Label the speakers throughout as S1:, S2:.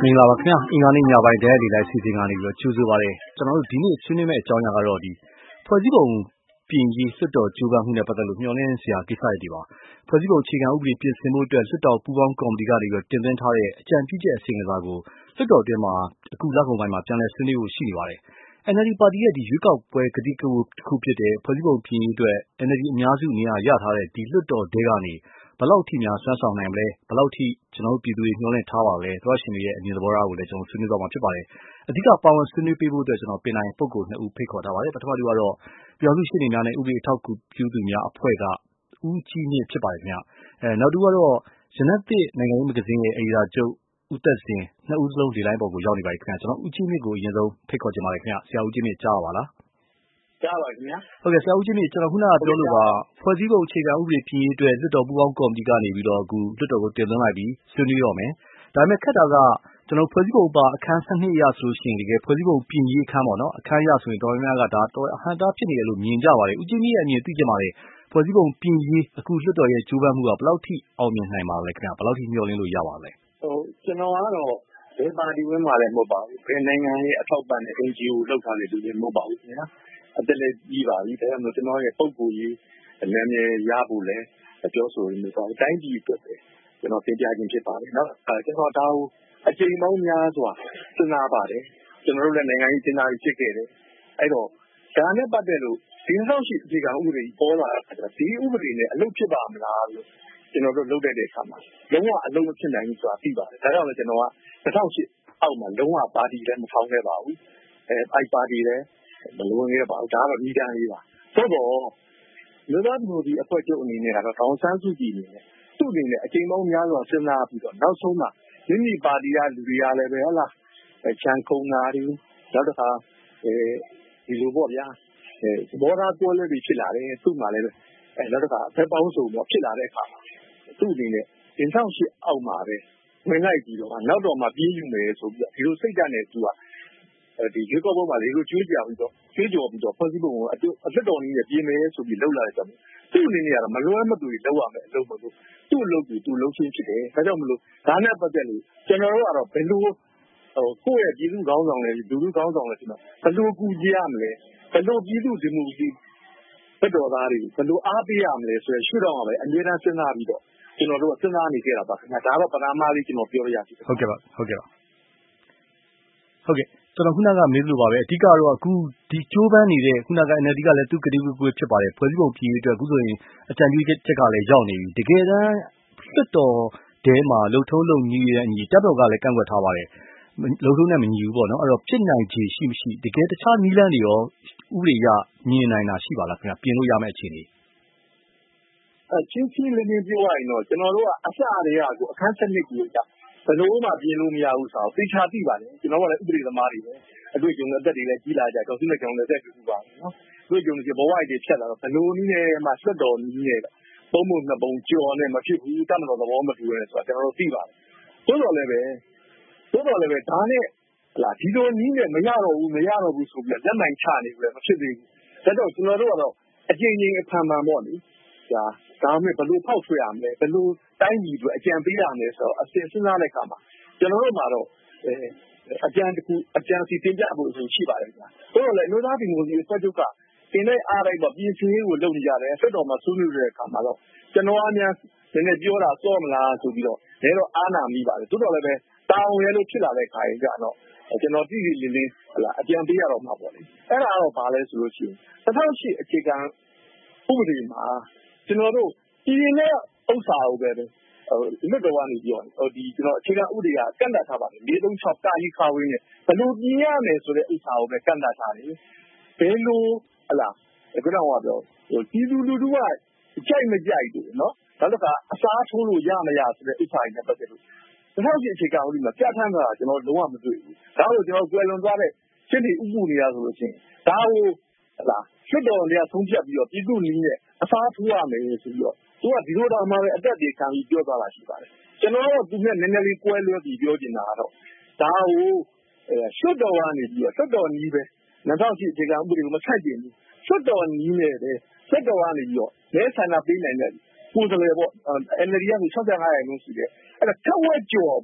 S1: မင်္ဂလာပါခင်ဗျာအင်္ဂါနေ့ညပိုင်းတဲ့ဒီလိုက်စီစဉ်ကနေပြီးတော့ကြိုးဆိုပါရစေကျွန်တော်တို့ဒီနေ့ဆွေးနွေးမယ့်အကြောင်းအရာကတော့ဖွဲ့စည်းပုံပြင်ရေးလွှတ်တော်ကြိုးပမ်းမှုနဲ့ပတ်သက်လို့မျှော်လင့်စရာကိစ္စတွေပါဖွဲ့စည်းပုံအခြေခံဥပဒေပြင်ဆင်မှုအတွက်လွှတ်တော်ပူးပေါင်းကော်မတီကနေပြီးတော့တင်သွင်းထားတဲ့အကြံပြုချက်အစီရင်ခံစာကိုလွှတ်တော်အတွင်းမှာအခုလကုန်ပိုင်းမှာပြန်လည်ဆွေးနွေးဖို့ရှိနေပါတယ်NLD ပါတီရဲ့ရွေးကောက်ပွဲကတိကဝတ်တစ်ခုဖြစ်တဲ့ဖွဲ့စည်းပုံပြင်ရေးအတွက် NLD အများစုနေရာရထားတဲ့ဒီလွှတ်တော်ထဲကနေဘယ်လောက်ထိများဆွမ်းဆောင်နိုင်မလဲဘယ်လောက်ထိကျွန်တော်တို့ပြည်သူတွေမျှော်လင့်ထားပါလဲသောရရှင်တွေရဲ့အမြင်သဘောထားကိုလည်းကျွန်တော်ဆွေးနွေးသွားမှာဖြစ်ပါတယ်အဓိကပါဝင်ဆွေးနွေးပေးဖို့အတွက်ကျွန်တော်ပင်တိုင်းပုဂ္ဂိုလ်2ဦးဖိတ်ခေါ်ထားပါတယ်ပထမတူကတော့ပြည်သူ့ရှင်းနေများနဲ့ဥပဒေအထောက်အကူပြုသူများအဖွဲ့ကဦးကြီးမြင့်ဖြစ်ပါတယ်ခင်ဗျနောက်တူကတော့ရနတ်သစ်နိုင်ငံရေးမဂ္ဂဇင်းရဲ့အယ်ဒီတာချုပ်ဦးသက်စင်2ဦးစလုံးဒီလိုင်းပေါ်ကိုရောက်နေပါတယ်ခင်ဗျကျွန်တော်ဦးကြီးမြင့်ကိုအရင်ဆုံးဖိတ်ခေါ်ချင်ပါတယ်ခင်ဗျဆရာဦးကြီးမြင့်ကြားပါလား
S2: ကြားပါခင်ဗျာ
S1: ဟုတ်ကဲ့ဆရာဦးကြီးမြင့်ကျွန်တော်ခုနကပြောလို့ပါဖွဲ့စည်းပုံအခြေခံဥပဒေပြင်ရေးအတွက်လွှတ်တော်ပူးပေါင်းကော်မတီကနေပြီးတော့အခုလွှတ်တော်ကိုတင်သွင်းလိုက်ပြီးဆွေးနွေးရမယ်ဒါပေမဲ့ခက်တာကကျွန်တော်ဖွဲ့စည်းပုံပါအခန်း12အရဆိုရှင်တကယ်ဖွဲ့စည်းပုံပြင်ရေးအခန်းပေါ့နော်အခန်းအရဆိုရင်တော်များများကဒါတော်အဟန့်တားဖြစ်နေတယ်လို့မြင်ကြပါတယ်ဦးကြီးမြင့်ရဲ့အမြင်သိကြပါတယ်ဖွဲ့စည်းပုံပြင်ရေးအခုလွှတ်တော်ရဲ့ကြိုးပမ်းမှုကဘယ်လောက်ထိအောင်မြင်နိုင်ပါလဲခင်ဗျဘယ်လောက်ထိမျှော်လင့်လို့ရပါလဲ
S2: ကျွန်တော်ကတော့ဘယ်ပါတီဝင်မှလည်းမဟုတ်ပါဘူးဘယ်နိုင်ငံရဲ့အထောက်ပံ့နဲ့ NGO လောက်ထားတဲ့လူတွေမဟုတ်ပါဘူးခင်ဗျာအတက်လည်းကြီးပါပြီဒါကြောင့်ကျွန်တော်ရဲ့ပုံကိုယ်ရေးနာမည်ရဖို့လဲပြောဆိုရင်းမျိုးပါတိုင်းပြည်အတွက်ပဲကျွန်တော်တင်ပြခြင်းဖြစ်ပါတယ်เนาะကျွန်တော်ဒါကိုအချိန်ပေါင်းများစွာစဉ်းစားပါတယ်ကျွန်တော်တို့လည်းနိုင်ငံရေးစဉ်းစားပြီးဖြစ်ခဲ့တယ်အဲ့တော့ဒါနဲ့ပတ်သက်လို့ဒီလောက်ရှိအခြေခံဥပဒေပေါ်လာတာဒီဥပဒေနဲ့အလုပ်ဖြစ်ပါမလားလို့ကျွန်တော်တို့လုပ်တဲ့အခါမှာလုံးဝအလုပ်မဖြစ်နိုင်ဘူးဆိုတာသိပါတယ်ဒါကြောင့်လည်းကျွန်တော်က2008အောက်မှာလုံးဝပါတီလည်းမထောင်ခဲ့ပါဘူးအဲ့ပါတီလည်းမလွန်ခဲ့ပါဘူးဒါကတော့ဤတန်းလေးပါသို့တော့လူသားမျိုးဒီအဖွဲ့ချုပ်အနေနဲ့ကတော့တောင်ဆန်းစုကြည်အနေနဲ့သူ့အနေနဲ့အချိန်ပေါင်းများစွာစဉ်းစားပြီးတော့နောက်ဆုံးမှာမိမိပါတီကလူတွေကလည်းပဲဟုတ်လားချန်ခုံနာတွေနောက်တစ်ခါဒီလိုပေါ့ဗျာဘောဓာတွဲလေးတွေဖြစ်လာတယ်သူ့မှာလည်းနောက်တစ်ခါဖက်ပေါင်းစုံတော့ဖြစ်လာတဲ့အခါမှာသူ့အနေနဲ့2008အောက်မှာပဲဝင်လိုက်ပြီးတော့နောက်တော့မှပြေးယူမယ်ဆိုပြီးတော့ဒီလိုစိတ်ဓာတ်နဲ့သူကဒီရွေးကောက်ပွဲမှာလေလိုကျွေးကြော်ပြီးတော့ဖွဲ့စည်းပုံကိုအလွတ်တော်နည်းနဲ့ပြင်မယ်ဆိုပြီးလှုပ်လာတဲ့ကြောင့်သူ့အနေနဲ့ကတော့မလွဲမသွေလောက်ရမယ်အလုပ်မလို့သူ့အလုပ်ကိုသူလုပ်ချင်းဖြစ်တယ်ဒါကြောင့်မလို့ဒါနဲ့ပတ်သက်လို့ကျွန်တော်တို့ကတော့ဘယ်လိုကိုယ့်ရဲ့ပြည်သူခေါင်းဆောင်တွေလူလူခေါင်းဆောင်တွေဆိုတော့ဘယ်လိုကူကြရမလဲဘယ်လိုပြည်သူဒီမိုကရေစီဘက်တော်သားတွေဘယ်လိုအားပေးရမလဲဆိုရရှုထောင့်ကပဲအမြဲတမ်းစဉ်းစားပြီးတော့ကျွန်တော်တို့စဉ်းစားနေကြတာပါခင်ဗျာဒါတော့ပဏာမလေးကျွန်တော်ပြောရစီ
S1: ဟုတ်ကဲ့ပါကျွန်တော်ခုနကမေးလို့ပါပဲအဓိကတော့အခုဒီကြိုးပမ်းနေတဲ့ခုနက NLD ကလည်းသူကတိကဝတ်ဖြစ်ပါတယ်ဖွဲ့စည်းပုံပြင်ရေးအတွက်အခုဆိုရင်အကြံပြုချက်ကလည်းရောက်နေပြီတကယ်တမ်းလွှတ်တော်ထဲမှာလုံထုံးလုံနည်းရဲ့အညီတပ်တော်ကလည်းကန့်ကွက်ထားပါတယ်လုံထုံးနဲ့မညီဘူးပေါ့နော်အဲ့တော့ဖြစ်နိုင်ခြေရှိမရှိတကယ်တခြားနည်းလမ်းတွေရောဥပဒေရမြင်နိုင်တာရှိပါလားခင်ဗျပြင်လို့ရမယ့်အခြေအနေ
S2: ချင်းချင်းလေးပြောရရင်တော့ကျွန်တော်တို့ကအစအရေကအခန်း7ကိုဘယ်လိုမှပြင်လို့မရဘူးဆိုတော့သိချာသိပါတယ်ကျွန်တော်ကလည်းဥပဒေသမားတွေပဲအတွေ့အကြုံနဲ့အသက်တွေလည်းကြီးလာကြတော့သူနဲ့ကျွန်တော်လည်းသက်တူပါနော်တွေ့ကြုံတွေဘဝတွေဖြတ်လာတော့ဘယ်လိုနည်းနဲ့မှဆွတ်တော်နည်းနဲ့ပုံမှုနှစ်ပုံကြော်နဲ့မဖြစ်ဘူးတတ်မတော်သဘောမတူရဲဆိုတာကျွန်တော်တို့သိပါတယ်သို့တော်လည်းပဲဒါနဲ့လာဒီလိုနည်းနဲ့မရတော့ဘူးဆိုပြီးလက်နိုင်ချနေပြီမဖြစ်သေးဘူးဒါတော့ကျွန်တော်တို့ကတော့အကျဉ်းချင်းအဖန်ဖန်ပေါ့လေဒါမှမဟုတ်ဘယ်လိုဖောက်ဆွဲရမလဲဘယ်လိုတိုင်းပြည်အတွက်အကြံပေးရမလဲဆိုတော့အစဉ်စဉ်းစားတဲ့အခါမှာကျွန်တော်တို့မှာတော့အကြံစီတင်ပြဖို့ရှိပါတယ်ဗျာ။ဆိုတော့လေလူသားဒီမိုကရေစီအဖွဲ့ချုပ်ကတင်တဲ့အားလိုက်တော့ပြင်ဆင်ရေးကိုလုပ်နေကြတယ်ဆက်တော်မှာဆွေးနွေးတဲ့အခါမှာတော့ကျွန်တော်အများနည်းနည်းပြောတာစောမလားဆိုပြီးတော့လည်းတော့အားနာမိပါတယ်တိုးတော်လည်းပဲတာဝန်ရလို့ဖြစ်လာတဲ့ခါရင်ကြတော့ကျွန်တော်ပြည်ပြည်လင်းလင်းအကြံပေးရတော့မှာပေါ့လေအဲ့ဒါတော့ဘာလဲဆိုလို့ရှိရင်2008အခြေခံဥပဒေမှာကျွန်တော်တို့ပြည်နယ်ဥစ္စာကိုပဲလွတ်တော်ကနေပြောဒီကျွန်တော်အခြေခံဥပဒေကကန့်သတ်ထားပါတယ်436တာကြီးခါဝင်းနဲ့ဘယ်လိုပြင်ရမယ်ဆိုတဲ့ဥစ္စာကိုပဲကန့်သတ်ထားတယ်ဘယ်လိုခုနကပြောပြည်သူလူထုကကြိုက်မကြိုက်ဘူးနော်နောက်တစ်ခါအစားထိုးလို့ရမရဆိုတဲ့ဥစ္စာတွေနဲ့ပတ်သက်လို့2008အခြေခံဥပဒေမှာပြဋ္ဌာန်းတာကျွန်တော်လုံးဝမတွေ့ဘူးဒါလို့ကျွန်တော်ကွယ်လွန်သွားတဲ့ရှင်းနေဥပဒေရဆိုလို့ရှိရင်ဒါကိုလွတ်တော်တွေကဆုံးဖြတ်ပြီးတော့ပြည်သူနည်းနဲ့အစားထိုးရမယ်ဆိုပြီးတော့သူကဒီလိုတော့မှပဲအသက်တွေခံပြီးပြောသွားတာရှိပါတယ်ကျွန်တော်တို့သူနဲ့နည်းနည်းလေးကွဲလွဲပြီးပြောချင်တာကတော့ဒါကိုလွတ်တော်ကနေပြီးတော့လွတ်တော်နည်းပဲ2008အခြေခံဥပဒေကိုမဆက်ကျင်ဘူးလွတ်တော်နည်းနဲ့ပဲလွတ်တော်ကနေပြီးတော့မဲဆန္ဒပေးနိုင်တဲ့ကိုယ်စားလှယ်ပေါ့NLD က65%ရှိတယ်အဲ့ဒါထက်ဝက်ကျော်ပေါ့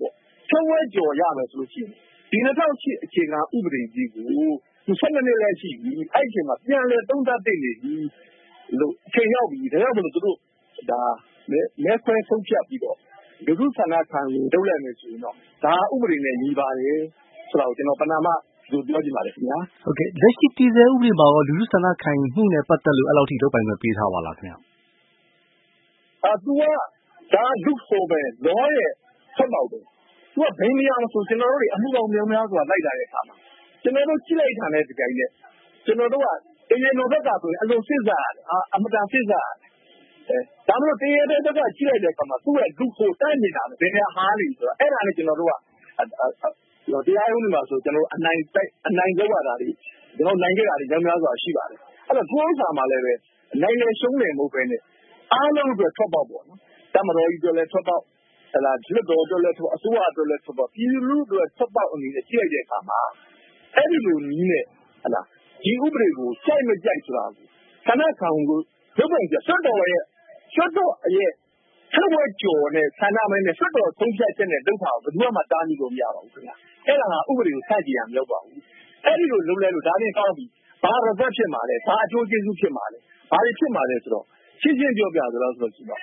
S2: ထက်ဝက်ကျော်ရမယ်ဆိုလို့ရှိရင်ဒီ2008အခြေခံဥပဒေကြီးကို12နှစ်လည်းရှိပြီအဲ့ဒီအချိန်မှာပြန်လည်သုံးသပ်သိနေပြီလို့အချိန်ရောက်ပြီဒါကြောင့်မလို့သူတို့ဒါမဲခွဲဆုံးဖြတ်ပြီးတော့လူထုဆန္ဒခံယူလုပ်လိုက်မယ်ဆိုရင်တော့ဒါဥပဒေနဲ့ညီပါတယ်ဆိုတော့ကျွန်တော်ပဏာမလို့ပြောချင်ပါတယ်ခင်ဗျာ
S1: ဟုတ်ကဲ့လက်ရှိတည်ဆဲဥပဒေမှာရောလူထုဆန္ဒခံယူမှုနဲ့ပတ်သက်လို့အဲ့လောက်ထိလုပ်ပိုင်ခွင့်ပေးထားပါလားခင်ဗျာ
S2: သူကဒါလူဖို့ပဲလောရဲ့ဆက်ပေါက်တယ်သူကဘယ်နေရာမှာဆိုကျွန်တော်တို့တွေအမှုတော်များများဆိုတာလိုက်လာတဲ့အခါမှာကျွန်တော်တို့ကြည့်လိုက်တာနဲ့ဒီကြိုင်နဲ့ကျွန်တော်တို့ကတရားတော်ဘက်ကဆိုရင်အလိုစစ်စားရတယ်အမတန်စစ်စားရတယ်ဒါမှမဟုတ်တရားတဲ့ဘက်ကကြည့်လိုက်တဲ့အခါမှာသူ့ရဲ့လူဖို့တန်းနေတာပဲဘယ်နေရာဟားလိဆိုတော့အဲ့ဒါနဲ့ကျွန်တော်တို့ကတရားရုံးတွေမှာဆိုကျွန်တော်တို့အနိုင်လောက်ရတာတွေကျွန်တော်နိုင်ခဲ့တာတွေများများစွာရှိပါတယ်အဲ့တော့ကိုယ်ဥစ္စာမှာလည်းပဲနိုင်လေရှုံးတယ်မဟုတ်ပဲနဲ့အားလုံးအတွက်ထွက်ပေါက်ပေါ့နော်တမတော်ကြီးတို့လည်းထွက်ပေါက်ဟလာလွတ်တော်တို့လည်းထွက်အစိုးရတို့လည်းထွက်ပေါက်ပြည်လူတို့ထွက်ပေါက်အနေနဲ့ကြည့်လိုက်တဲ့အခါမှာအဲ့ဒီလိုနည်းနဲ့ဟလာဒီဥပဒေကိုကြိုက်မကြိုက်ဆိုတာကိုခဏခံကိုလုပ်ပုံပြဆွတ်တော်ရဲ့ထက်ဝက်ကျော်နဲ့ဆန္ဒမဲနဲ့ဆွတ်တော်သုံးဖြတ်ချက်နဲ့လုပ်တာကိုဘယ်သူမှတားမြစ်လို့မရပါဘူးခင်ဗျအဲ့ဒါကဥပဒေကိုဆန့်ကျင်ရမလို့ပါဘူးအဲ့ဒီလိုလုပ်လဲလို့ဒါနဲ့ကောင်းပြီဘာရသက်ဖြစ်မှာလဲဘာအကျိုးကျေးဇူးဖြစ်မှာလဲဘာတွေဖြစ်မှာလဲဆိုတော့ရှင်းရှင်းပြောပြဆိုတော့ဆိုတော့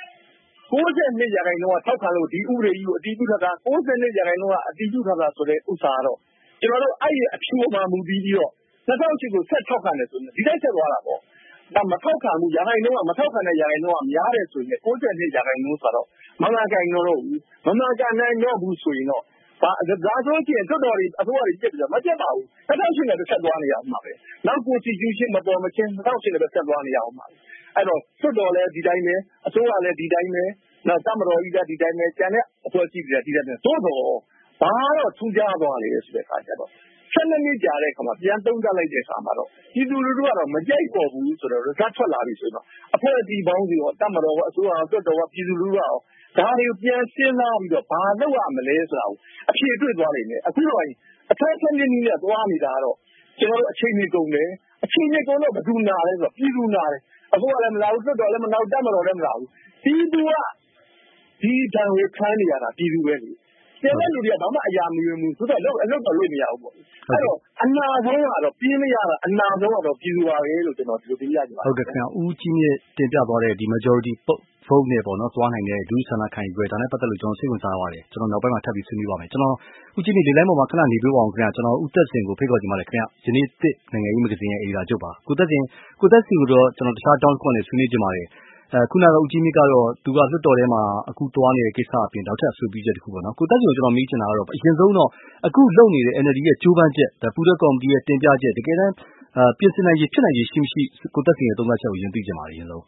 S2: 92ရာခိုင်နှုန်းကထောက်ခံလို့ဒီဥပဒေကြီးကိုအတည်ပြုထားတာ92ရာခိုင်နှုန်းကအတည်ပြုထားတာဆိုတဲ့ဥစ္စာကတော့ကျွန်တော်တို့အဲ့ဒီအဖြူမှာမူပြီးတော့2008ကိုဆက်ထောက်ခံတယ်ဆိုရင်ဒီတိုင်းဆက်သွားတာပေါ့ဒါမထောက်ခံဘူးရာခိုင်နှုန်းကမထောက်ခံတဲ့ရာခိုင်နှုန်းကများတယ်ဆိုရင်92ရာခိုင်နှုန်းဆိုတော့မမှန်ကန်တော့ဘူးမမှန်ကန်နိုင်တော့ဘူးဆိုရင်တော့ဒါဆိုရင်တော်တော်လေးအစိုးရကြီးပြစ်တယ်မပြတ်ပါဘူး2008နဲ့ဆက်သွားနေရအောင်ပါပဲနောက် constitution မပေါ်မချင်း2008နဲ့ဆက်သွားနေရအောင်ပါအဲ့တော့စွတ်တော်လည်းဒီတိုင်းပဲအစိုးရလည်းဒီတိုင်းပဲနောက်တမတော်ကြီးလည်းဒီတိုင်းပဲကျန်တဲ့အဖွဲ့အစည်းတွေလည်းဒီတိုင်းပဲသို့တော့ဘာတော့ထူးခြားသွားလေဆိုတဲ့အခါကျတော့12နှစ်ကြာတဲ့အခါမှာပြန်သုံးသပ်လိုက်တဲ့အခါမှာတော့ပြည်သူလူထုကတော့မကြိုက်တော့ဘူးဆိုတော့ result ထွက်လာပြီဆိုတော့အဖွဲ့အစည်းပေါင်းစီရောတမတော်ကအစိုးရစွတ်တော်ကပြည်သူလူထုကရောဒါတွေကိုပြန်ရှင်းလာပြီးတော့ဘာလုပ်ရမလဲဆိုတာကိုအဖြေတွေ့သွားနိုင်တယ်အခုတော့အထက်ဆက်နည်းနဲ့သွားနေတာကတော့ကျွန်တော်တို့အချိန်ကြီးကုန်တယ်အချိန်ကြီးကုန်တော့ဘယ်သူနာလဲဆိုတော့ပြည်သူနာတယ်အခုကလည်းမလာဘူးစွတ်တော်လည်းမလာဘူးတမတော်လည်းမလာဘူးပြည်သူကဒီတန်ကိုခံနေရတာပြည်သူပဲလေကျန်တဲ့လူတွေကဘာမှအရာမဝင်ဘူးဆိုတော့အလုပ်တော့လုပ်မရဘူးပေါ့အဲ့တော့အနာဆုံးကတော့ပြင်းမရတာအနာဆုံးကတော့ပြည်သူပါပဲလို့ကျွန်တော်ဒီလိုသိရကြပါ
S1: ဟုတ်ကဲ့ခင်ဗျာဦးကြီးမြင့်တင်ပြသွားတဲ့ဒီ majority vote နဲ့ပေါ့နော်သွားနိုင်တဲ့လူဆန္ဒခံယူပွဲဒါနဲ့ပတ်သက်လို့ကျွန်တော်စိတ်ဝင်စားပါတယ်ကျွန်တော်နောက်ပိုင်းမှာထပ်ပြီးဆွေးနွေးပါမယ်ကျွန်တော်ဦးကြီးမြင့်ဒီလိုင်းပေါ်မှာခဏနေပြပါအောင်ခင်ဗျာကျွန်တော်ဦးသက်စင်ကိုဖိတ်ခေါ်ကြပါမယ်ခင်ဗျာယနေ့တစ်နိုင်ငံရေးမဂ္ဂဇင်းရဲ့အယ်ဒီတာချုပ်ပါကိုသက်စင်ကိုတော့ကျွန်တော်တခြားတောင်းခွင့်နဲ့ဆွေးနွေးကြပါမယ်ခုနကဦးကြီးမြင့်ကတော့သူကလွတ်တော်ထဲမှာအခုသွားနေတဲ့ကိစ္စအပြင်နောက်ထပ်အဆိုပြုချက်တစ်ခုပေါ့နော်ကိုသက်စင်ကိုကျွန်တော်မေးချင်တာကတော့အရင်ဆုံးတော့အခုလုပ်နေတဲ့ NLD ရဲ့ကြိုးပမ်းချက်ပူးတွဲကော်မတီရဲ့တင်ပြချက်တကယ်တမ်းပြင်ဆင်နိုင်ရဖြစ်နိုင်ရရှိမရှိကိုသက်စင်ရဲ့သုံးသပ်ချက်ကိုရင်သိကြပါရရင်ဆုံး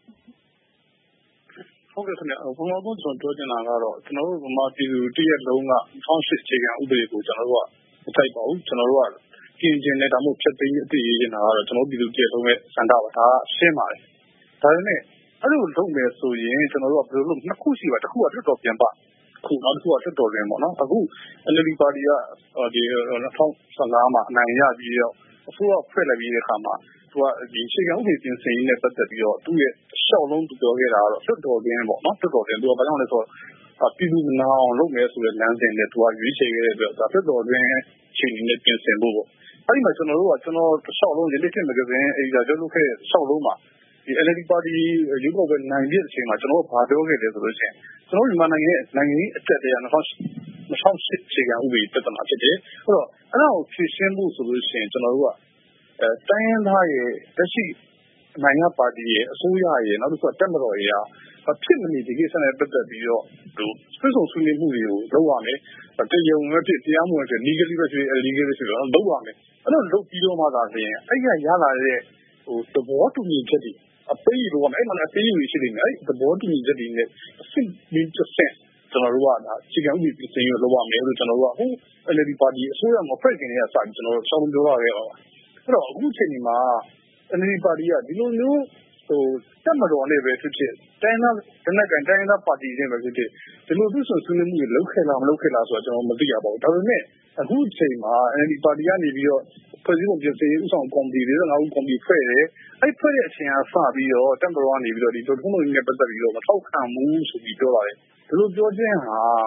S3: ဟုတ်ကဲ့ခင်ဗျာဘုံတော်ကျွန်တော်ပြောချင်တာကတော့ကျွန်တော်တို့ဗမာပြည်သူတရက်လုံးက2008အခြေခံဥပဒေကိုကျွန်တော်တို့ကမထိုက်ပါဘူးကျွန်တော်တို့ကပြင်ကျင်တဲ့ဒါမှမဟုတ်ဖြတ်သိမ်းအသိရေးနေတာကတော့ကျွန်တော်ပြည်သူတရက်လုံးရဲ့စံတာပါဒါကရှင်းပါတယ်ဒါပေမဲ့အဲ့လိုလုပ်မယ်ဆိုရင်ကျွန်တော်တို့ကဘယ်လိုလုပ်နှစ်ခုရှိပါတစ်ခုကတွတ်တော်ပြန်ပါခုနောက်တစ်ခုကတွတ်တော်ရင်းပေါ့နော်အခု NLD ပါတီကဒီ2015မှာအနိုင်ရပြီးတော့အစိုးရဖွဲ့လိုက်ပြီးတဲ့အခါမှာသူကဒီအခြေခံဥပဒေပြင်ဆင်ရေးနဲ့ပတ်သက်ပြီးတော့သူ့ရဲ့ရှောက်လုံးသူပြောခဲ့တာကတော့တွတ်တော်ရင်းပေါ့နော်တွတ်တော်ရင်းသူကဘာကြောင့်လဲဆိုတော့ပြည်သူနာအောင်လုပ်မယ်ဆိုတဲ့လမ်းစဉ်နဲ့သူကရွေးချယ်ခဲ့တဲ့အတွက်ဒါတွတ်တော်ရင်းအခြေအနေနဲ့ပြင်ဆင်ဖို့ပေါ့အဲ့ဒီမှာကျွန်တော်ရှောက်လုံးဒီလက်ထက်မဂ္ဂဇင်းအယ်ဒီတာချုပ်လုပ်ခဲ့တဲ့ရှောက်လုံးမှာဒီ NLD ပါတီရုပ်ောက်ပဲနိုင်ပြည့်အချိန်မှာကျွန်တော်ဘာပြောခဲ့လဲဆိုလို့ရှိရင်ကျွန်တော်မြန်မာနိုင်ငံရဲ့နိုင်ငံရေးအတက်တရား2008အခြေခံဥပဒေပြဿနာဖြစ်တယ်အဲ့တော့အဲ့ဒါကိုဖြေရှင်းဖို့ဆိုလို့ရှိရင်ကျွန်တော်တို့ကတိုင်းရင်းသားရဲ့တက်ရှိနိုင်ငံပါတီရဲ့အစိုးရရဲ့နောက်တစ်ခုကတက်မတော်ရဲ့ဖြစ်မနေဒီကိစ္စနဲ့ပတ်သက်ပြီးတော့သူဆွေးနွေးမှုတွေကိုလုပ်ရမယ်တရားဝင်ဖြစ်တရားမဝင်ဖြစ် legally ပဲဖြစ် illegal ပဲဖြစ်လုပ်ရမယ်အဲ့လိုလုပ်ပြီးတော့မှသာဆိုရင်အဲ့ကရလာတဲ့သဘောတူညီချက်တွေအပေးလို့အဲ့မှာအပေးယူရှိနေတယ်အဲ့သဘောတူညီချက်တွေနဲ့အစစ်ပြီးတစ်ဆင့်ကျွန်တော်တို့ကဒါအခြေခံဥပဒေပြင်ဆင်ရေးလုပ်ရမယ်လို့ကျွန်တော်တို့ကဟို NLD ပါတီအစိုးရမှာဖွဲ့ခင်နေရစာကျွန်တော်တို့ရှောင်းပြောရခဲ့ပါအဲ့တော့အခုချိန်ဒီမှာ NLD ပါတီကဒီလိုမျိုးတက်မတော်နဲ့ပဲဖြစ်ဖြစ်တိုင်းသားတိုင်းသားပါတီတွေပဲဖြစ်ဖြစ်ဒီလိုသူ့ဆွေးနွေးမှုတွေလုပ်ခဲ့လားမလုပ်ခဲ့လားဆိုတော့ကျွန်တော်မသိရပါဘူးဒါပေမဲ့အခုချိန်မှာ NLD ပါတီကနေပြီးတော့ဖွဲ့စည်းပုံပြင်ဆင်ရေးဥဆောင်ကော်မတီ45ဦးကော်မတီဖွဲ့တယ်အဲ့ဖွဲ့တဲ့အချိန်ကစပြီးတော့တက်မတော်ကနေပြီးတော့ဒီထုံးထုံးတွေနဲ့ပတ်သက်ပြီးတော့မထောက်ခံဘူးဆိုပြီးပြောလာတယ်ဒီလိုပြောခြင်းဟာ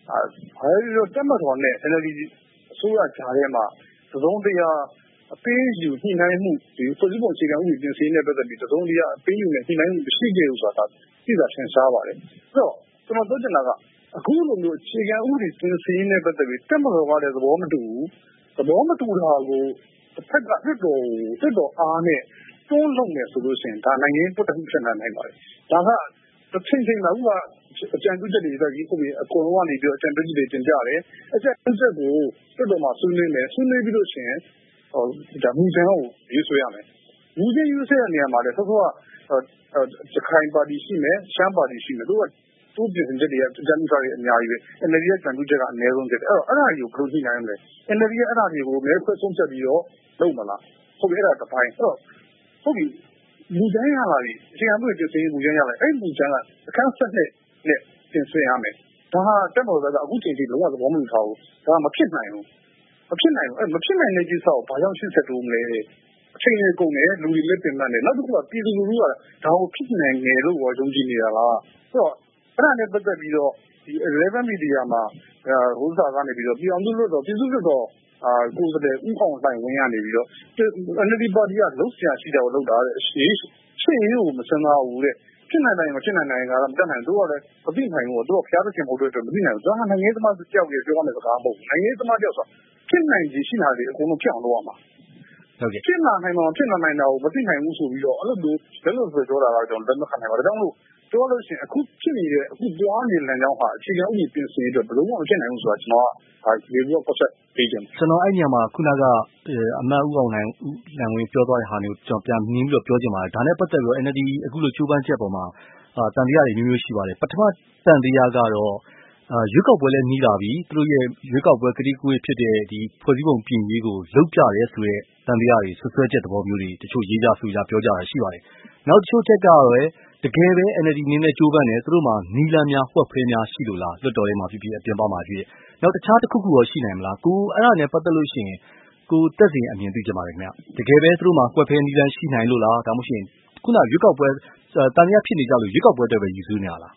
S3: ဘာလို့တက်မတော်နဲ့ NLD အစိုးရကြားထဲမှာသစုံတရာအပေးယူညှိနှိုင်းမှုဒီဖွဲ့စည်းပုံအခြေခံဥပဒေပြင်ဆင်ရေးနဲ့ပတ်သက်ပြီးသစုံတရာအပေးယူနဲ့ညှိနှိုင်းမှုမရှိခဲ့ဘူးဆိုတာသိတာထင်ရှားပါတယ်။အဲ့တော့ကျွန်တော်ပြောချင်တာကအခုလိုမျိုးအခြေခံဥပဒေပြင်ဆင်ရေးနဲ့ပတ်သက်ပြီးတက်မတော်ကလည်းသဘောမတူဘူး။သဘောမတူတာကိုတစ်ဖက်ကလွှတ်တော်အားနဲ့တွန်းလုပ်နေဆိုလို့ရှိရင်ဒါနိုင်ငံရေးပုတ်တမှုဖြစ်နိုင်ပါတယ်။ဒါကတစ်ချိန်မှာဥပမာအကြံပြုချက်တွေပဲဒီခုအကုန်လုံးကနေပြီးအကြံပြုချက်တွေတင်ကြတယ်။အကြံပြုချက်ကိုလွှတ်တော်မှာဆွေးနွေးမယ်။ဆွေးနွေးပြီးလို့ရှိရင်ဒါမူကြမ်းကိုရေးဆွဲရမယ်။မူကြမ်းရေးဆွဲတဲ့နေရာမှာလည်းသောကရခိုင်ပါတီရှိမယ်ရှမ်းပါတီရှိမယ်တို့ပြင်ဆင်ချက်တွေအကြံပြုချက်တွေအများကြီးပဲ NLD ရဲ့အကြံပြုချက်ကအနည်းဆုံးဖြစ်တယ်အဲ့ဒါတွေကိုဘယ်လိုညှိနှိုင်းမလဲ NLD ရဲ့အဲ့ဒါတွေကိုမဲခွဲဆုံးဖြတ်ပြီးတော့လုပ်မလားဟုတ်ပြီအဲ့ဒါတစ်ပိုင်းအဲ့တော့ဟုတ်ပြီမူကြမ်းရလာပြီအချိန်အမှုပြင်ဆင်ရေးမူကြမ်းရလာအဲ့မူကြမ်းကအခန်း7နဲ့ပြင်ဆင်ရမယ်ဒါဟာတက်မော်ကအခုချိန်ထိလုံးဝသဘောမတူထားဘူးဒါမဖြစ်နိုင်ဘူးမဖြစ်နိုင်တဲ့ကိစ္စကိုဘာကြောင့်ရှင်းဆက်တိုးမလဲအချိန်လေးကုန်တယ်လူတွေလက်ပင်မှတ်တယ်နောက်တစ်ခုကပြည်သူလူထုကဒါကိုဖြစ်နိုင်တယ်လို့ယုံကြည်နေတာလားဆိုတော့အဲ့ဒါနဲ့ပတ်သက်ပြီးတော့ဒီ 11 media မှာဟိုးစာကနေပြီးတော့ပြည်အောင်စုလွှတ်တော်ပြည်သူ့လွှတ်တော်ကိုယ်စားလှယ်ဥအောင်လှိုင်ဝင်ရနေပြီးတော့ NLD ပါတီကလုံးဆရာရှိတာကိုလုပ်တာတဲ့ရှေ့ရေးကိုမစမ်းသားဘူးတဲ့ဖြစ်နိုင်တယ်မဖြစ်နိုင်ကတော့မတတ်နိုင်တို့ကလည်းမသိနိုင်ဘူးတို့ကဖျားသခင်မဟုတ်တဲ့အတွက်မသိနိုင်ဘူးဒါကနိုင်ငံရေးသမားတယောက်ရဲ့ပြောရမယ့်စကားမဟုတ်ဘူးနိုင်ငံရေးသမားတယောက်ဆိုဖြစ်နိုင်ခြေရှိတာတွေအကုန်လုံးဖြစ်အောင်လုပ်ရမှာ
S1: ဟုတ်ကဲ့
S3: ဖြစ်လာနိုင်မှာဖြစ်လာနိုင်တာကိုမသိနိုင်ဘူးဆိုပြီးတော့အဲ့လိုမျိုးဆိုပြောတာကတော့ကျွန်တော်လက်မခံနိုင်ပါဘူးဒါကြောင့်မို့ပြောလို့ရှိရင်အခုဖြစ်နေတဲ့အခုတွားနေတဲ့လမ်းကြောင်းဟာအခြေခံဥပဒေပြင်ဆင်ရေးအတွက်ဘယ်လိုမှမဖြစ်နိုင်ဘူးဆိုတာကျွန်တော်ကဒီလိုကွက်ဆက်ပေးတယ်
S1: ကျွန်တော်အဲ့ညမှာခုနကအမတ်ဦးအောင်နိုင်ဝင်းပြောသွားတဲ့ဟာမျိုးကျွန်တော်ပြန်နှင်းပြီးတော့ပြောချင်ပါတယ်ဒါနဲ့ပတ်သက်ပြီးတော့ NLD အခုလိုချိုးပန်းချက်ပေါ်မှာတန်တရားတွေမျိုးမျိုးရှိပါတယ်ပထမတန်တရားကတော့ရွေးကောက်ပွဲလည်းနှီးလာပြီသူတို့ရဲ့ရွေးကောက်ပွဲကတိကဝတ်ဖြစ်တဲ့ဒီဖွဲ့စည်းပုံပြင်ရေးကိုလုပ်ကြရဲဆိုတဲ့တန်တရားတွေဆွဆွဲချက်သဘောမျိုးတွေတချို့ရေးကြဆိုကြပြောကြတာရှိပါတယ်နောက်တချို့ချက်ကတော့တကယ်ပဲ NLD နည်းနဲ့ကြိုးပမ်းတယ်သူတို့မှာနီလန်းများဝှက်ဖဲများရှိလို့လားလွှတ်တော်ထဲမှာဖြစ်ဖြစ်အပြင်ပမှာဖြစ်ဖြစ်နောက်တခြားတစ်ခုခုရောရှိနိုင်မလားကိုအဲ့ဒါနဲ့ပတ်သက်လို့ရှိရင်ကိုတက်စီအမြင်သိကြပါတယ်ခင်ဗျတကယ်ပဲသူတို့မှာဝှက်ဖဲနီလန်းရှိနိုင်လို့လားဒါမှမဟုတ်ခုနရွေးကောက်ပွဲတန်တရားဖြစ်နေကြလို့ရွေးကောက်ပွဲအတွက်ပဲယူဆနေရလား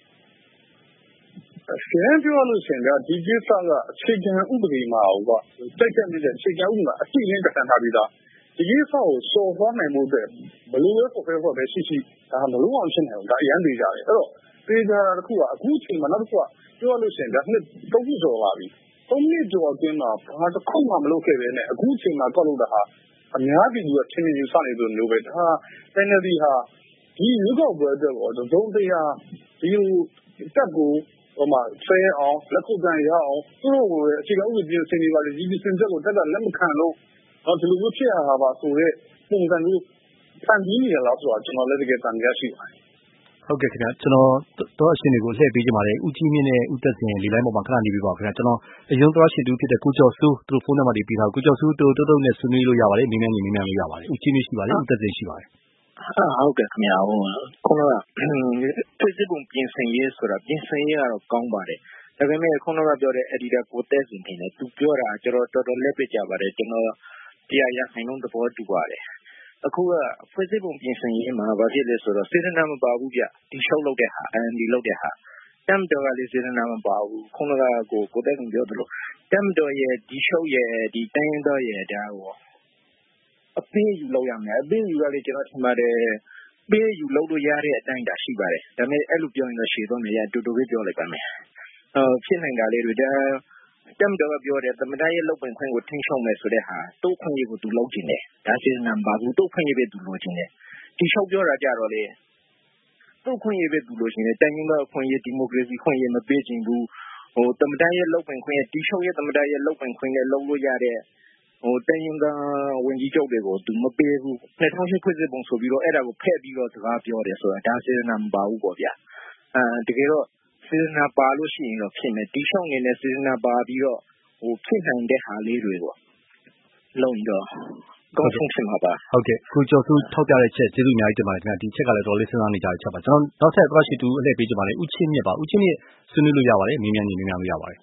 S3: ရှင်းပြောလို့ရှိရင်ဒီကိစ္စကအခြေခံဥပဒေမှာဟိုကတိုက်တက်နေတဲ့အခြေခံဥပဒေမှာအရှိင်းကတန်ထားပြီးသားဒီကိစ္စကိုစော်သွားနိုင်မှုအတွက်ဘယ်လိုလဲဆိုပဲရှိဒါမလို့အောင်ရှင်းနိုင်ဘူးဒါအရန်သေးကြတယ်အဲ့တော့သေးကြတာတစ်ခုကအခုချိန်မှာနောက်တစ်ခုကပြောလို့ရှိရင်ဒါနှစ်3နှစ်ကျော်ပါပြီ3နှစ်ကျော်အတွင်းမှာဘာတစ်ခုမှမလုပ်ခဲ့ပဲနဲ့အခုချိန်မှာကောက်လို့တာဟာအများပြည်သူကထင်မြင်ယူဆနေလို့မျိုးပဲဒါ NLD ဟာဒီရွေးကောက်ပွဲအတွက်တော့သုံးတရားဒီတက်ကိုဟိုမှာဆွဲအောင်လက်ခုပ်ကန်ရအောင်သူတို့ကိုအခြေခံဥပဒေပြင်ဆင်နေပါလေဒီပြင်ဆင်ချက်ကိုတက်ကလက်မခံလို့တော့ဒီလိုမျိုးဖြစ်ရတာပါဆိုတော့ပုံစံမျိုးဖန်တီးနေရလားဆိုတာကျွန်တော်လည်းတကယ်တန်တရားရှိပါတယ်
S1: ဟုတ်ကဲ့ခင်ဗျကျွန်တော်တော့အရှင်တွေကိုလှည့်ပေးကြပါလေဦးကြီးမြင့်နဲ့ဦးသက်စင်လေလိုင်းပေါ်မှာခဏနေပြီးပါခင်ဗျကျွန်တော်အယုံသွားရှိသူဖြစ်တဲ့ကိုကျော်စိုးသူတို့ဖုန်းနံပါတ်တွေပေးထားကိုကျော်စိုးတိုးနဲ့ဆွေးနွေးလို့ရပါတယ်မင်းများလို့ရပါတယ်ဦးကြီးမြင့်ရှိပါလေဦးသက်စင်ရှိပါတယ်
S4: ဟုတ်ကဲ့ခင်ဗျာဟိုခုနကပြည်စည်းပုံပြင်ဆင်ရေးဆိုတာပြင်ဆင်ရေးကတော့ကောင်းပါတယ်ဒါပေမဲ့ခုနကပြောတဲ့ editor ကိုတက်စင်တင်တယ်သူပြောတာကျွန်တော်တော်တော်လက်ပြကြပါတယ်ကျွန်တော်တရားရနိုင်လုံးသဘောတူပါတယ်အခုကဖွဲ့စည်းပုံပြင်ဆင်ရေးမှာဘာဖြစ်လဲဆိုတော့စေတနာမပါဘူးဗျဒီရှုပ်လုပ်တဲ့ဟာဒီလုပ်တဲ့ဟာတမ်တော်ကလည်းစေတနာမပါဘူးခုနကကိုတက်စင်ပြောသလိုတမ်တော်ရဲ့ဒီရှုပ်ရဲ့ဒီတိုင်းတော်ရဲ့ဒါကိုအပေးယူလုပ်ရမယ်အပေးယူကလည်းကျွန်တော်ထင်ပါတယ်ပေးယူလုပ်လို့ရတဲ့အတိုင်းတာရှိပါတယ်ဒါပေမဲ့အဲ့လိုပြောရင်တော့ရှည်တော့မယ်ရတူတူပဲပြောလိုက်ပါမယ်ဖြစ်နိုင်တာလေးတွေဒါတမ်တော်ကပြောတယ်သမ္မတရဲ့လုပ်ပိုင်ခွင့်ကိုထိန်းချုပ်မယ်ဆိုတဲ့ဟာတုတ်ခွင့်ရေးကိုသူလုပ်ကျင်တယ်ဒါစေနံပါဘူးတုတ်ခွင့်ရေးပဲသူလိုချင်တယ်ဒီလျှောက်ပြောတာကြတော့လေတုတ်ခွင့်ရေးပဲသူလိုချင်တယ်တိုင်းရင်းသားခွင့်ရေးဒီမိုကရေစီခွင့်ရေးမပေးချင်ဘူးသမ္မတရဲ့လုပ်ပိုင်ခွင့်တီချုပ်ရဲ့သမ္မတရဲ့လုပ်ပိုင်ခွင့်နဲ့လုပ်လို့ရတဲ့တိုင်းရင်းသားဝန်ကြီးချုပ်တွေကိုသူမပေးဘူး2008ဖွဲ့စည်းပုံဆိုပြီးတော့အဲ့ဒါကိုဖဲ့ပြီးတော့စကားပြောတယ်ဆိုတာဒါစေနံမပါဘူးပေါ့ဗျာတကယ်တော့စေတနာပါလို့ရှိရင်တော့ဖြစ်မယ်တီရှောင်းနေတဲ့စေတနာပါပြီးတော့ဖြစ်နိုင်တဲ့ဟာလေးတွေကိုလုံးတော့ကောင်းဆုံးဖြစ်မှာပါ
S1: ဟုတ်ကဲ့ကိုကျော်စုထောက်ပြတဲ့ချက်ကျေးဇူးအများကြီးတင်ပါတယ်ခင်ဗျာဒီချက်ကလည်းတော်လေးစဉ်းစားနေကြတဲ့ချက်ပါကျွန်တော်နောက်ထပ်သွားရှိတူအလှည့်ပေးကြပါမယ်ဦးချင်းမြင့်ပါဦးချင်းမြင့်ဆွေးနွေးလို့ရပါတယ်မင်းများလို့ရပါတယ်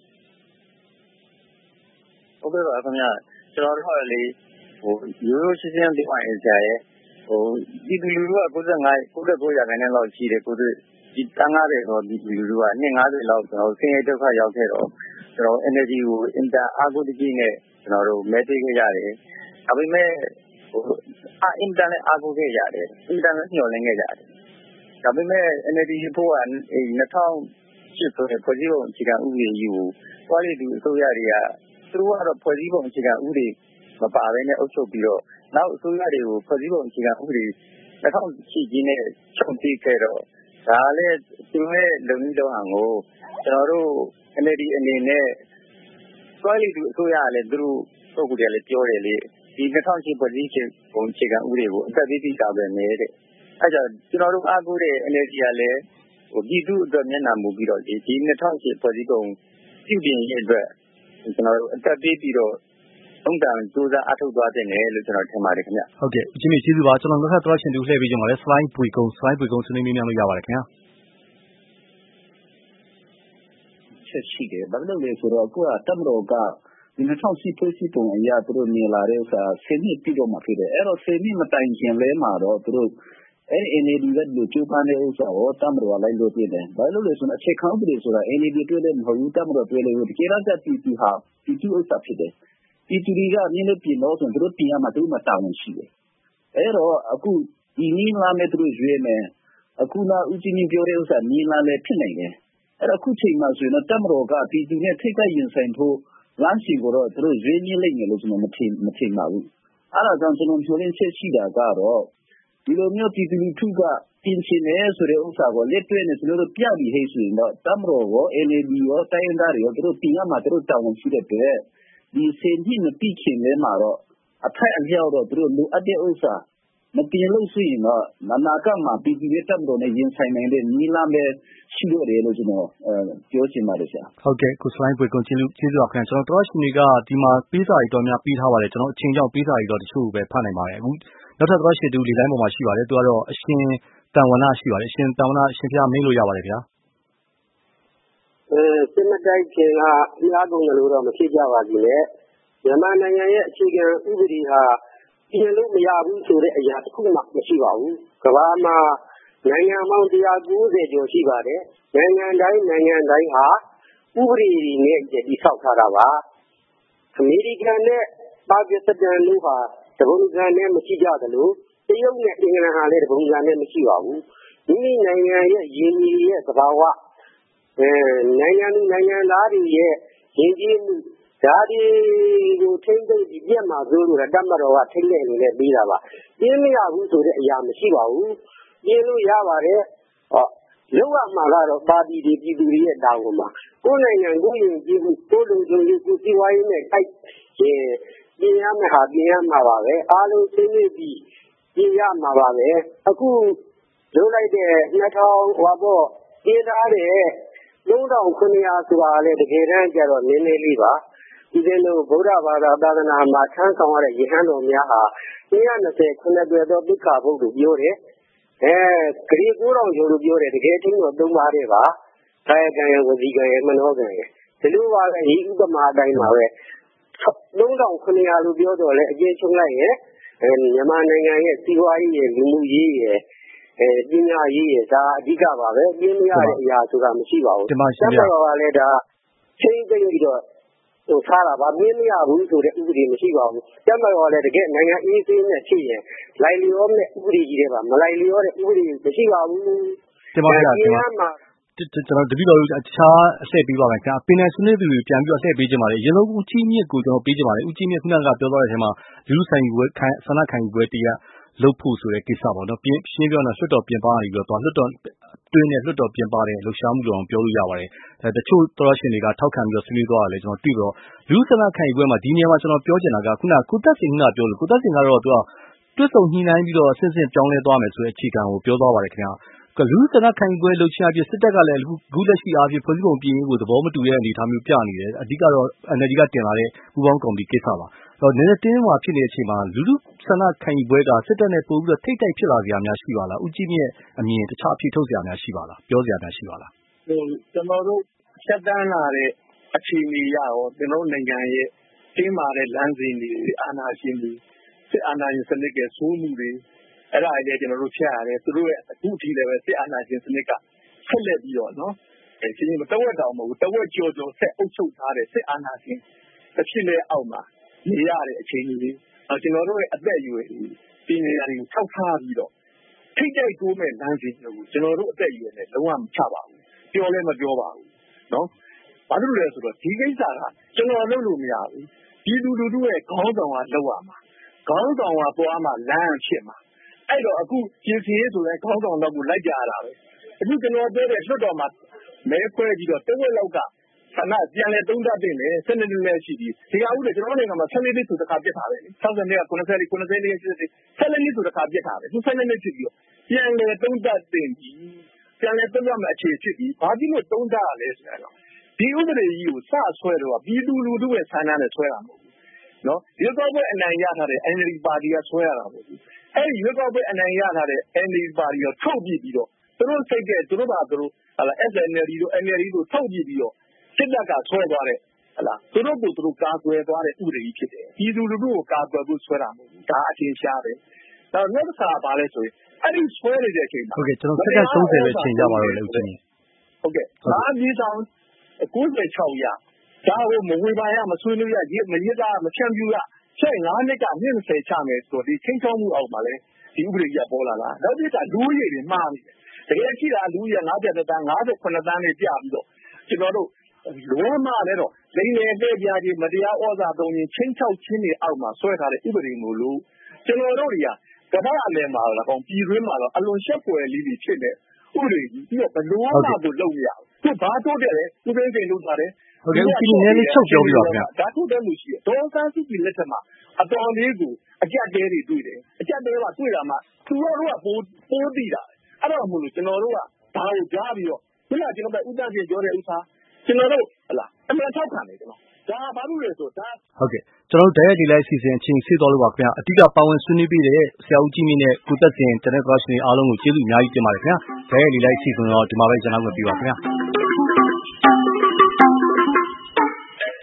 S5: ဟုတ်ကဲ့ပါခင်ဗျာကျွန်တော်တို့ကလေရိုးရိုးရှင်းရှင်းပြောရရင်ဆရာရဲ့ပြည်သူလူထုက 99% လောက်ရှိတယ်ဒီဒီတန်းကားတဲ့တော့ဒီလူတွေကနှစ်50လောက်ကျွန်တော်ဆင်းရဲဒုက္ခရောက်ခဲ့တော့ကျွန်တော် NLD ကိုအင်တာအားကိုးတကြီးနဲ့ကျွန်တော်တို့မဲပေးခဲ့ရတယ်ဒါပေမဲ့အင်တာနဲ့အားကိုးခဲ့ရတယ်အင်တာနဲ့ညှော်လင်းခဲ့ရတယ်ဒါပေမဲ့ NLD ဖို့က2008ဆိုတဲ့ဖွဲ့စည်းပုံအခြေခံဥပဒေကြီးကိုသွားရတဲ့အစိုးရတွေကသူတို့ကတော့ဖွဲ့စည်းပုံအခြေခံဥပဒေမပါဘဲနဲ့အုပ်ချုပ်ပြီးတော့နောက်အစိုးရတွေကိုဖွဲ့စည်းပုံအခြေခံဥပဒေ2008ကြီးနဲ့ချုပ်ပြီးခဲ့တော့ဒါလည်းသူရဲ့လုံနည်းလုံဟန်ကိုကျွန်တော်တို့ NLD အနေနဲ့သွားရတဲ့အစိုးရကလည်းသူတို့ပုဂ္ဂိုလ်တွေလည်းပြောတယ်လေဒီ2008ဖွဲ့စည်းပုံအခြေခံဥပဒေကိုအသက်သေးသေးတာပဲနေတဲ့အဲကြောင့်ကျွန်တော်တို့အားကိုးတဲ့ NLD ကလည်းပြည်သူ့အတွက်မျက်နှာမူပြီးတော့ဒီ2008ဖွဲ့စည်းပုံပြုပြင်ရေးအတွက်ကျွန်တော်တို့အသက်သေးပြီးတော့သုံးတန်စူးစမ်းအထောက်သွားတဲ့နယ်လို့ကျွန်တော်ထင်ပါတယ်ခင်ဗျ
S1: ဟုတ်ကဲ့ဦးကြီးမြင့်ကျေးဇူးပါကျွန်တော်နောက်ထပ်သွားရှင်တူလှည့်ပေးကြပါလေစလိုင်းပွေကုန်းဆွေးနွေးမြန်းလို့ရပါတယ်ခင်ဗျာ
S6: ချက်ရှိတယ်ဘာလို့လဲဆိုတော့အခုကတမတော်ကဒီ2010ဖွဲ့စည်းပုံအရာသူတို့နေလာတဲ့ဥစ္စာ10နှစ်ပြည့်တော့မှဖြစ်တယ်အဲ့တော့10နှစ်မတိုင်ခင်လဲမှာတော့သူတို့အဲ့ NLD ကဒီချိုးပန်းတဲ့ဥစ္စာကိုတမတော်ကလိုက်လို့ပြတယ်ဘာလို့လဲဆိုတော့အခြေခံဥပဒေဆိုတာ NLD တွေ့တယ်မဟုတ်ဘူးတမတော်တွေ့လို့ဒီကိစ္စကပြည်သူဟာပြည်သူဥစ္စာဖြစ်တယ်ပြည်သူတွေကနည်းနည်းပြင်လို့ဆိုရင်သူတို့ပြင်ရမှာသူတို့မတောင်းဝင်ရှိတယ်အဲ့တော့အခုဒီနည်းလာမဲ့သူတို့ရွေးမယ်အခုလာဦးကြီးပြောတဲ့ဥစ္စာနည်းလာလည်းဖြစ်နိုင်တယ်အဲ့တော့အခုချိန်မှာဆိုရင်တော့တမတော်ကပြည်သူနဲ့ထိတ်တိုက်ရင်ဆိုင်ဖို့လမ်းစီကိုတော့သူတို့ရွေးနည်းလိုက်မယ်လို့ကျွန်တော်မထင်ပါဘူးအဲ့ဒါကြောင့်ကျွန်တော်ပြောရင်းချက်ရှိတာကတော့ဒီလိုမျိုးပြည်သူလူထုကပြင်ချင်တယ်ဆိုတဲ့ဥစ္စာကိုလက်တွေ့နဲ့ကျွန်တော်တို့ပြပြီးဟဲ့ဆိုရင်တော့တမတော်ကို NLD ရောတိုင်းရင်းသားတွေရောသူတို့ပြင်ရမှာသူတို့တောင်းဝင်ရှိတဲ့အတွက်ဒီစင်ကြီးမပြီးခင်လဲမှာတော့အထက်အလျောက်တော့သူတို့လိုအပ်တဲ့ဥစ္စာမပြင်လို့ရှိရင်တော့နာကမှာပြည်သူတွေတပ်တော်နဲ့ရင်ဆိုင်နိုင်တဲ့နီလာပဲရှိလို့တယ်လို့ကျွန်တော်ပြောချင်ပါတယ်ဆရာ
S1: ဟုတ်ကဲ့ကိုစလိုင်းပွေကွန်ကျေးဇူးပါခင်ဗျကျွန်တော်တို့ရှင်တွေကဒီမှာပေးစာတွေတော်များပေးထားပါတယ်ကျွန်တော်အချိန်ကြောင့်ပေးစာတွေတော့တချို့ပဲဖတ်နိုင်ပါတယ်အခုနောက်ထပ်တော့ရှင်တူလေတိုင်းပေါ်မှာရှိပါတယ်သူကတော့အရှင်တန်ဝဏရှိပါတယ်အရှင်တန်ဝဏအရှင်ဖျားမင်းလို့ရပါတယ်ဗျာ
S7: စစ်မတိုက်ခင်ကအားကုန်တယ်လို့တော့မဖြစ်ကြပါဘူးလေမြန်မာနိုင်ငံရဲ့အခြေခံဥပဒေဟာပြင်လို့မရဘူးဆိုတဲ့အရာတစ်ခုမှမရှိပါဘူးကမ္ဘာမှာနိုင်ငံပေါင်း190ကျော်ရှိပါတယ်နိုင်ငံတိုင်းဟာဥပဒေတွေနဲ့တည်ဆောက်ထားတာပါအမေရိကန်နဲ့ပါကစ္စတန်တို့ဟာတပုံစံနဲ့မရှိကြသလိုတရုတ်နဲ့အင်္ဂလန်ဟာလည်းတပုံစံနဲ့မရှိပါဘူးမိမိနိုင်ငံရဲ့ရင်းနှီးရဲ့သဘာဝနိုင်ငံသားတွေရဲ့ရင်းနှီးမှုဓာတ်တွေကိုထိမ့်သိမ့်ပြီးပြတ်မှာဆိုလို့တတ်မတော်ကထိမ့်တဲ့အနေနဲ့ပြီးတာပါပြင်းမရဘူးဆိုတဲ့အရာမရှိပါဘူးပြင်းလို့ရပါတယ်လောက်ရမှာကတော့ပါတီတွေပြည်သူတွေရဲ့တာဝန်ပါကိုယ်နိုင်ငံကိုယ်ယဉ်ကျေးမှုကိုယ်လုံခြုံရေးကိုစီးပွားရေးနဲ့တိုက်ပြင်ရမှာဟာပြင်ရမှာပါပဲအားလုံးသိနေပြီးပြင်ရမှာပါပဲအခုလုပ်လိုက်တဲ့ပြင်ထားတဲ့3900ဆိုတာလည်းတကယ်တမ်းကျတော့နည်းနည်းလေးပါဒီလိုဗုဒ္ဓဘာသာသာသနာမှာထမ်းဆောင်ရတဲ့ယဟန်တော်များဟာ220ခုနှစ်သောပိက္ခာဘုတ်လို့ပြောတယ်ဂရီ9000ကျော်လို့ပြောတယ်တကယ်ချင်းတော့3ပါးတဲ့ပါကာယကံရဝစီကံရမနောကံရဒီလိုပါပဲဒီဥပမာအတိုင်းပါပဲ3900လို့ပြောတော့လေအကျဉ်းချုပ်လိုက်ရင်မြန်မာနိုင်ငံရဲ့စီးပွားရေးရဲ့လူမှုရေးရဲ့ပညာရေးရဲ့ဒါအဓိကပါပဲပြင်းမရတဲ့အရာဆိုတာမရှိပါဘူး
S1: တမန်တော်
S7: ကလည်းဒါချိန်သိမ့်ပြီးတော့ထားတာပါပြင်းမရဘူးဆိုတဲ့ဥပဒေမရှိပါဘူးတမန်တော်ကလည်းတကယ်နိုင်ငံအေးဆေးနဲ့ဖြစ်ရင်လိုက်လျောမဲ့ဥပဒေကြီးတွေပါမလိုက်လျောတဲ့ဥပဒေမရှိပါဘူး
S1: တမန်တော်ကျွန်တော်တပည့်တော်တို့အခြားအဆက်ပေးပါမယ်ခင်ဗျာပင်နယ်ဆွေးနွေးသူတွေပြန်ပြီးတော့ဆက်ပေးကြပါလေရေလုံးဦးကြီးမြင့်ကိုကျွန်တော်ပေးကြပါလေဦးကြီးမြင့်ခုနကပြောသွားတဲ့အချိန်မှာလူဆိုင်ပွဲဆန္ဒခံယူပွဲတရားလုပ်ဖို့ဆိုတဲ့ကိစ္စပေါ့နော်ရှင်းပြောတော့လွှတ်တော်ပြင်ပကနေပြီးတော့လွှတ်တော်တွင်းနဲ့လွှတ်တော်ပြင်ပတဲ့လှုပ်ရှားမှုတော်ပြောလို့ရပါတယ်တချို့သောရှင်တွေကထောက်ခံပြီးတော့ဆွေးနွေးသွားတယ်ကျွန်တော်တွေ့တော့လူဆန္ဒခံယူပွဲမှာဒီနေရာမှာကျွန်တော်ပြောချင်တာကခုနကိုသက်စင်ကပြောလို့ကိုသက်စင်ကတော့သူကတွစ်ဆုံညှိနှိုင်းပြီးတော့အစစ်စစ်ပြောင်းလဲသွားမယ်ဆိုတဲ့အခြေခံကိုပြောသွားပါတယ်ခင်ဗျာလူဆန္ဒခံယူပွဲလှုပ်ရှားပြီးစစ်တပ်ကလည်းအခုလက်ရှိအားဖြင့်ဖွဲ့စည်းပုံပြင်ရေးကိုသဘောမတူတဲ့အနေအထားမျိုးပြနေတယ်အဓိကတော့ NLD ကတင်လာတဲ့ပူးပေါင်းကော်မတီကိစ္စပါတော့နည်းနည်းတင်းမှာဖြစ်နေတဲ့အချိန်မှာလူဆန္ဒခံယူပွဲကစစ်တပ်နဲ့ပို့ပြီးတော့ထိတ်တိုက်ဖြစ်လာစရာများရှိပါလားဦးကြီးမြင့်အမြင်တခြားအဖြစ်ထုတ်စရာများရှိပါလားပြောစရာများရှိပါလား
S3: ကျွန်တော်တို့ဆက်တန်းလာတဲ့အခြေအနေရရောကျွန်တော်နိုင်ငံရဲ့တင်းမာတဲ့လမ်းစဉ်တွေအာဏာရှင်တွေစစ်အာဏာရှင်စနစ်ရဲ့ဆိုးမှုတွေအဲ့ဒါလည်းကျွန်တော်တို့ဖျက်ရတယ်သူတို့ရဲ့အခုထိလည်းပဲစစ်အာဏာရှင်စနစ်က
S2: ဆက်လက်ပြီးတော့နော်ဒီနေ့တဝက်တောင်မဟုတ်ဘူးတဝက်ကျော်ဆက်အုပ်ချုပ်ထားတဲ့စစ်အာဏာရှင်တစ်ဖြစ်တဲ့အောက်မှာနေရတဲ့အခြေအနေတွေကျွန်တော်တို့ရဲ့အသက်အရွယ်ပြည်နေရာတွေကိုထောက်ထားပြီးတော့ထိတ်တိုက်တိုးမဲ့လမ်းစဉ်တွေကိုကျွန်တော်တို့အသက်အရွယ်နဲ့လုံးဝမချပါဘူးပြောလည်းမပြောပါဘူးနော်ဘာလို့လဲဆိုတော့ဒီကိစ္စကကျွန်တော်လုပ်လို့မရဘူးပြည်သူလူထုရဲ့ခေါင်းဆောင်ကလုပ်ရမှာခေါင်းဆောင်ကသွားမှလမ်းဖြစ်မှာအဲ့တော့အခုပြင်ဆင်ရေးဆိုတဲ့ခေါင်းဆောင်တော့ကိုလိုက်ကြရတာပဲအခုကျွန်တော်ပြောတဲ့လွှတ်တော်မှာမဲခွဲပြီးတော့တဝက်လောက်ကဆန္ဒပြန်လဲသုံးသပ်တင်တယ်12နှစ်နဲ့ရှိပြီဒီဟာဦးလေကျွန်တော်နိုင်ငံမှာ14နှစ်ဆိုတခါပြစ်ထားတယ်လေ60နှစ်က90နှစ်90နှစ်80နှစ်14နှစ်ဆိုတခါပြစ်ထားတယ်သူ12နှစ်ဖြစ်ပြီးတော့ပြန်လဲသုံးသပ်တင်ပြီပြန်လဲသုံးသပ်မှအခြေဖြစ်ပြီးဘာဖြစ်လို့သုံးသပ်ရလဲဆိုတော့ဒီဥပဒေကြီးကိုစဆွဲတော့ပြည်သူလူထုရဲ့ဆန္ဒနဲ့ဆွဲတာမဟုတ်ဘူးနော်ရွေးကောက်ပွဲအနိုင်ရထားတဲ့ NLD ပါတီကဆွဲရတာမဟုတ်ဘူးအဲ့ဒီရွေးကောက်ပွဲအနိုင်ရထားတဲ့ NLD ပါတီကိုထုတ်ပြပြီးတော့သူတို့စိတ်ကသူတို့ဘာသူတို့SNLD တို့ NLD တို့ထုတ်ပြပြီးတော့စစ်တပ်ကဆွဲသွားတဲ့သူတို့ကိုသူတို့ကာကွယ်သွားတဲ့ဥပဒေကြီးဖြစ်တယ်ပြည်သူလူထုကိုကာကွယ်ဖို့ဆွဲတာမဟုတ်ဘူးဒါအထင်ရှားတယ်နောက်တစ်ခါပါလဲဆိုရင်အဲ့ဒီဆွဲနေတဲ့အချိန်မှာ
S1: ဟုတ်ကဲ့ကျွန်တော်စက္ကန့်30ပဲချိန်ကြပါတော့လေဦးကြီး
S2: ဟုတ်ကဲ့ဒါအကြီးဆောင်96ရဒါကိုမဝေဘာရမဆွေးနွေးရမရတာမဖြန့်ပြူရ15နှစ်က20ချမယ်ဆိုတော့ဒီချင်းချောင်းမှုအောက်မှာလဲဒီဥပဒေကြီးပေါ်လာတာနောက်တစ်ခါလူရည်တွေမှားနေတယ်တကယ်ရှိတာလူရည်50တန်း58တန်းနဲ့ပြပြီးတော့ကျွန်တော်တို့လောမလည်းတော့လိန်နယ်တဲ့ပြကြီးမတရားဩဇာသုံးခြင်းချင်းချောက်ခြင်းတွေအောက်မှာဆွဲထားတဲ့ဥပဒေမျိုးလို့ကျွန်တော်တို့တွေကကမ္ဘာအလယ်မှာတော့ပြည်တွင်းမှာတော့အလွန်ရှက်ပွယ်လေးတွေဖြစ်နေဥပဒေကြီးပြီးတော့ဘလို့မှကိုလုပ်မရဘူးသူဘာတို့တယ်လဲသူသိသိလုပ်ထားတယ်
S1: ဟုတ်ကဲ့ဒီနည်းလေးချုပ်ပြောပြီးပါခင်ဗျာ
S2: ဒါထုတ်တယ်လို့ရှိတယ်ဒေါ်စန်းစုကြည်လက်ထက်မှာအတော်လေးကိုအကြက်တဲတွေတွေ့တယ်အကြက်တဲကတွေ့တာမှသူတို့ကပိုးသိတာအဲ့တော့မို့လို့ကျွန်တော်တို့ကဒါကိုကြားပြီးတော့ခုနကကျွန်တော်ပဲဥပဒေပြောတဲ့ဥစ္စာကျွန်တော်တို့အမှန်ထောက်ခံတယ်ကျွန်တော်ဒါဘာလို့လဲဆိုတော့
S1: ဟုတ်ကဲ့ကျွန်တော်တို့တရားဒီလိုက်စီစဉ်အချိန်ဆေးတော်လို့ပါခင်ဗျာအဓိကပါဝင်ဆွေးနွေးပေးတဲ့ဆရာဦးကြီးမြင့်နဲ့ကိုသက်စင်တနက်ကွာရှင်အားလုံးကိုကျေးဇူးအများကြီးတင်ပါတယ်ခင်ဗျာတရားဒီလိုက်စီစဉ်တော့ဒီမှာပဲကျွန်တော်တို့ပြပါခင်ဗျာ